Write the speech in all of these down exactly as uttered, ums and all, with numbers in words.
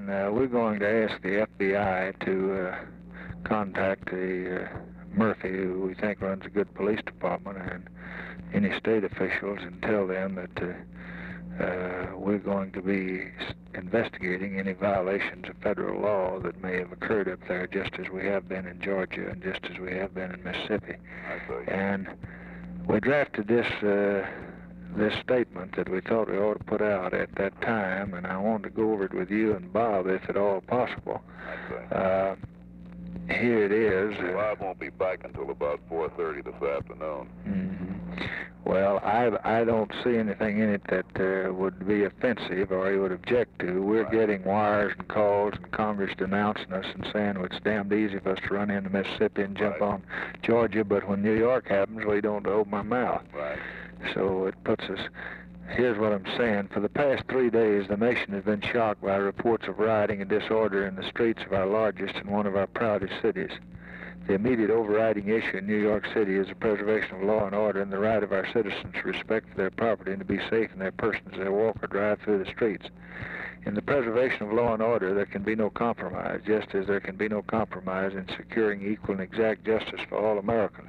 and uh, we're going to ask the F B I to uh, contact the uh, Murphy, who we think runs a good police department, and any state officials, and tell them that uh, uh, we're going to be investigating any violations of federal law that may have occurred up there, just as we have been in Georgia and just as we have been in Mississippi. I see. And we drafted this uh, this statement that we thought we ought to put out at that time, and I wanted to go over it with you and Bob, if at all possible. I see. Uh, here it is. Well, I won't be back until about four thirty this afternoon. Mm-hmm. Well, I I don't see anything in it that uh, would be offensive or he would object to. We're Right. getting wires and calls and Congress denouncing us and saying well, it's damned easy for us to run into Mississippi and jump Right. on Georgia, but when New York happens, we don't open our mouth. Right. So it puts us, here's what I'm saying. For the past three days, the nation has been shocked by reports of rioting and disorder in the streets of our largest and one of our proudest cities. The immediate overriding issue in New York City is the preservation of law and order and the right of our citizens to respect their property and to be safe in their persons as they walk or drive through the streets. In the preservation of law and order, there can be no compromise, just as there can be no compromise in securing equal and exact justice for all Americans.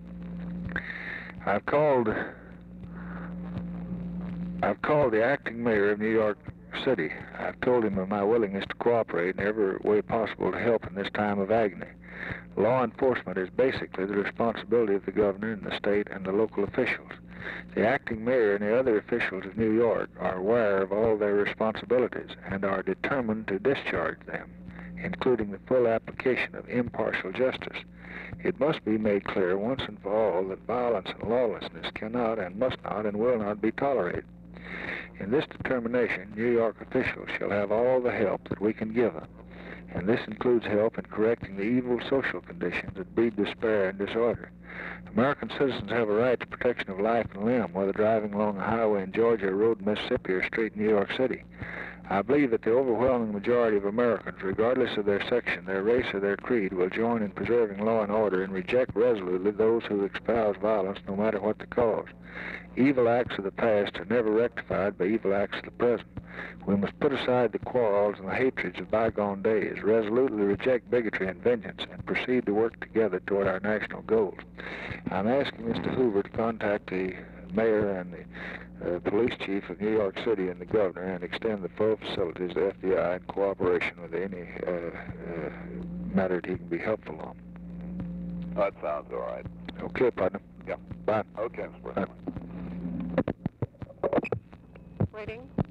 I've called I've called the acting mayor of New York City. I've told him of my willingness to cooperate in every way possible to help in this time of agony. Law enforcement is basically the responsibility of the governor and the state and the local officials. The acting mayor and the other officials of New York are aware of all their responsibilities and are determined to discharge them, including the full application of impartial justice. It must be made clear once and for all that violence and lawlessness cannot and must not and will not be tolerated. In this determination, New York officials shall have all the help that we can give them, and this includes help in correcting the evil social conditions that breed despair and disorder. American citizens have a right to protection of life and limb, whether driving along a highway in Georgia, a road in Mississippi, or a street in New York City. I believe that the overwhelming majority of Americans, regardless of their section, their race, or their creed, will join in preserving law and order and reject resolutely those who espouse violence, no matter what the cause. Evil acts of the past are never rectified by evil acts of the present. We must put aside the quarrels and the hatreds of bygone days, resolutely reject bigotry and vengeance, and proceed to work together toward our national goals. I'm asking Mister Hoover to contact the mayor and the uh, police chief of New York City and the governor and extend the full facilities of the F B I in cooperation with any uh, uh, matter that he can be helpful on. That sounds all right. Okay, partner. Yeah. Bye. Okay, Mister President. Waiting.